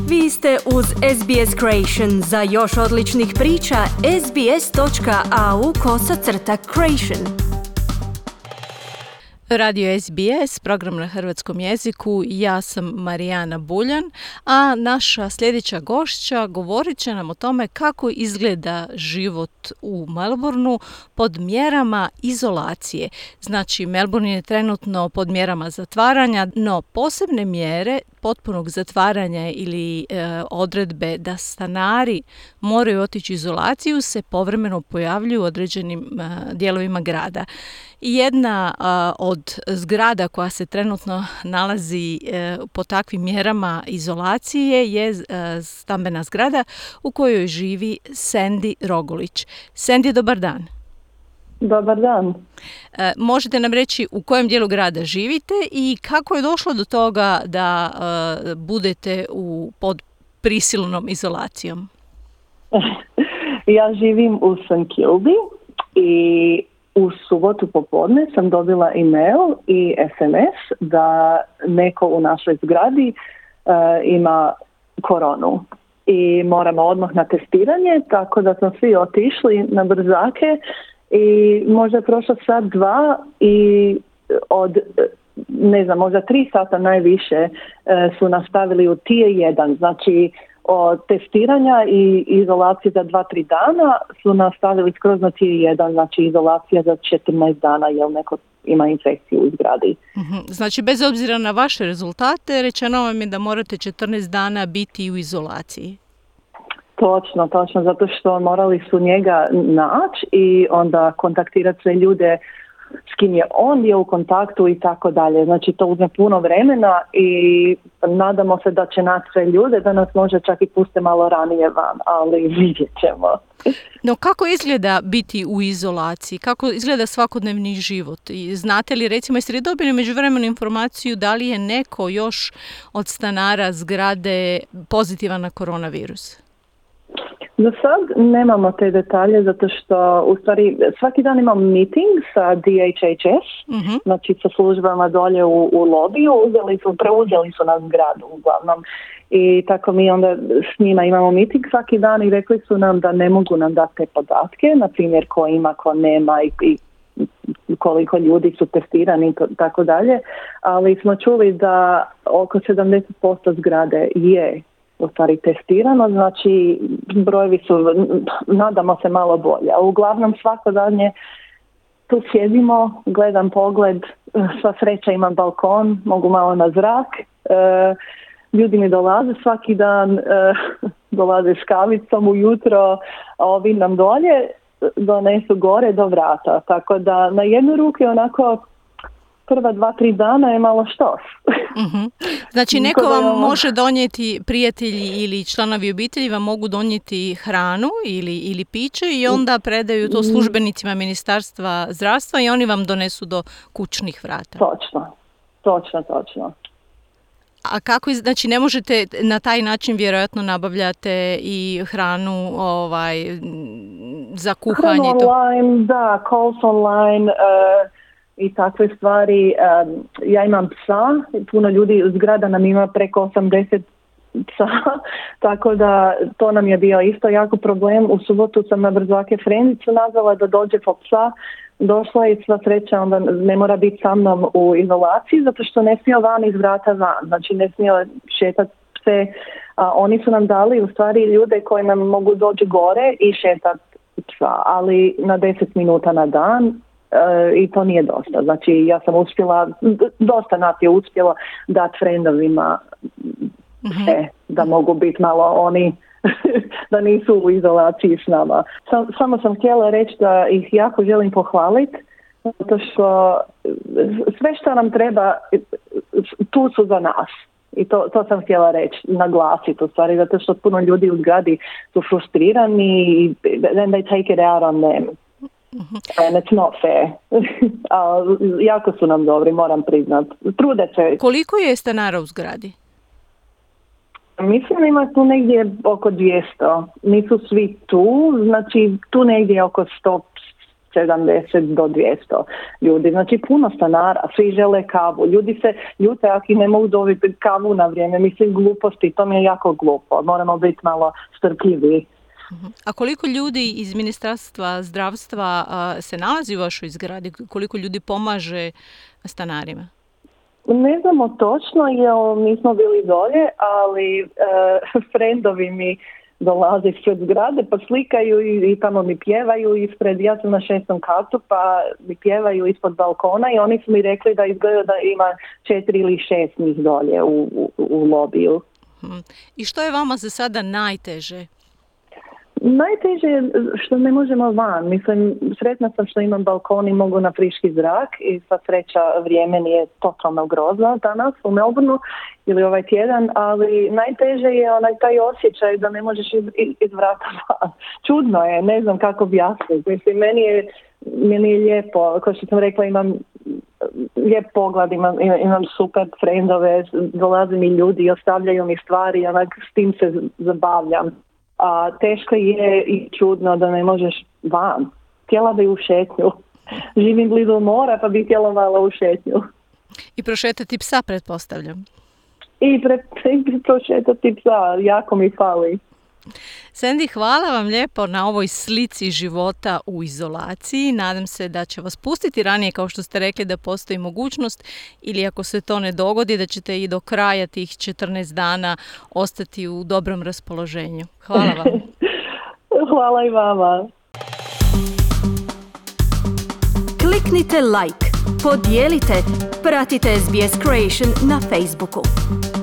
Vi ste uz SBS Creation. Za još odličnih priča, sbs.au/creation. Radio SBS, program na hrvatskom jeziku. Ja sam Marijana Buljan, a naša sljedeća gošća govorit će nam o tome kako izgleda život u Melbourneu pod mjerama izolacije. Znači, Melbourne je trenutno pod mjerama zatvaranja, no posebne mjere potpunog zatvaranja ili odredbe da stanari moraju otići u izolaciju se povremeno pojavljuju u određenim dijelovima grada. Jedna od zgrada koja se trenutno nalazi po takvim mjerama izolacije je stambena zgrada u kojoj živi Sandy Rogolić. Sandy, dobar dan. Dobar dan. Možete nam reći u kojem dijelu grada živite i kako je došlo do toga da budete pod prisilnom izolacijom? Ja živim u St. Kilby i u subotu popodne sam dobila e-mail i SMS da neko u našoj zgradi ima koronu i moramo odmah na testiranje, tako da smo svi otišli na brzake i možda je prošlo sat, dva i od, možda 3 sata najviše su nas stavili u tier 1, znači od testiranja i izolacije za 2-3 dana su nas stavili skroz na tier 1, znači izolacija za 14 dana jer neko ima infekciju u zgradi. Znači, bez obzira na vaše rezultate, rečeno vam je da morate 14 dana biti u izolaciji. Točno, zato što morali su njega naći i onda kontaktirati sve ljude s kim je on bio u kontaktu i tako dalje. Znači, to uzme puno vremena i nadamo se da će naći sve ljude, da nas može čak i puste malo ranije van, ali vidjet ćemo. No, kako izgleda biti u izolaciji? Kako izgleda svakodnevni život? I znate li, recimo, jeste li dobili međuvremenu informaciju da li je neko još od stanara zgrade pozitivan na koronavirus? Za sad nemamo te detalje zato što u stvari svaki dan imam meeting sa DHHS, znači sa službama dolje u lobiju, preuzeli su nas zgradu uglavnom. I tako mi onda s njima imamo meeting svaki dan i rekli su nam da ne mogu nam dati te podatke, na primjer ko ima, ko nema i koliko ljudi su testirani i tako dalje, ali smo čuli da oko 70% zgrade je u stvari testirano, znači brojevi su, nadamo se, malo bolje. A uglavnom svakodnevno tu sjedimo, gledam pogled, sva sreća imam balkon, mogu malo na zrak, ljudi mi dolaze svaki dan, dolaze s kavicom ujutro, a ovi nam dolje donesu gore do vrata, tako da na jednu ruku onako prva 2-3 dana je malo štos. Znači, neko vam može donijeti, prijatelji ili članovi obitelji vam mogu donijeti hranu ili piće i onda predaju to službenicima Ministarstva zdravstva i oni vam donesu do kućnih vrata. Točno. A kako, znači ne možete na taj način vjerojatno nabavljate i hranu za kuhanje? Hranu online, da, calls online, i takve stvari. Ja imam psa, puno ljudi u zgrada nam ima preko 80 psa, tako da to nam je bio isto jako problem. U subotu sam na brzake frendicu nazvala da dođe po psa, došla i sva sreća onda ne mora biti sa mnom u izolaciji zato što ne smije van iz vrata van, znači ne smije šetati pse. Oni su nam dali u stvari ljude koji nam mogu doći gore i šetati psa, ali na 10 minuta na dan. I to nije dosta. Znači, ja sam uspjela, dosta nas je uspjelo dati frendovima sve, da mogu biti malo oni, da nisu u izolaciji s nama. Samo sam htjela reći da ih jako želim pohvaliti, zato što sve što nam treba, tu su za nas. I to sam htjela reći, naglasiti u stvari, zato što puno ljudi u zgradi su frustrirani i then they take it out on them. And it's not fair. Jako su nam dobri, moram priznat. Trude se. Koliko je stanara u zgradi? Mislim ima tu negdje oko 200. Nisu svi tu, znači tu negdje oko 70 do 200 ljudi. Znači puno stanara, svi žele kavu. Ljudi se ljute ako i ne mogu dobiti kavu na vrijeme. Mislim, gluposti, to mi je jako glupo. Moramo biti malo strpljivi. A koliko ljudi iz Ministarstva zdravstva se nalazi u vašoj zgradi? Koliko ljudi pomaže stanarima? Ne znamo točno jer nismo bili dolje, ali friendovi mi dolaze ispred zgrade pa slikaju i tamo mi pjevaju ispred, ja sam na 6. katu pa mi pjevaju ispod balkona i oni su mi rekli da izgleda da ima 4 ili 6 njih dolje u lobiju. I što je vama za sada najteže? Najteže je što ne možemo van. Mislim, sretna sam što imam balkon i mogu na friški zrak i sva sreća vrijeme nije totalno grozno danas u Melbourneu ili ovaj tjedan, ali najteže je onaj taj osjećaj da ne možeš iz vrata van. Čudno je, ne znam kako objasniti. Mislim, meni je lijepo, kao što sam rekla, imam lijep pogled, imam super friendove, dolaze mi ljudi i ostavljaju mi stvari, onak s tim se zabavljam. A teško je i čudno da ne možeš van. Htjela bi u šetnju. Živim blizu mora pa bi htjela malo u šetnju. I prošetati psa, pretpostavljam. I prošetati psa, jako mi fali. Sandy, hvala vam lijepo na ovoj slici života u izolaciji. Nadam se da će vas pustiti ranije, kao što ste rekli, da postoji mogućnost, ili ako se to ne dogodi, da ćete i do kraja tih 14 dana ostati u dobrom raspoloženju. Hvala vam. Hvala i vama. Kliknite like, podijelite, pratite SBS Creation na Facebooku.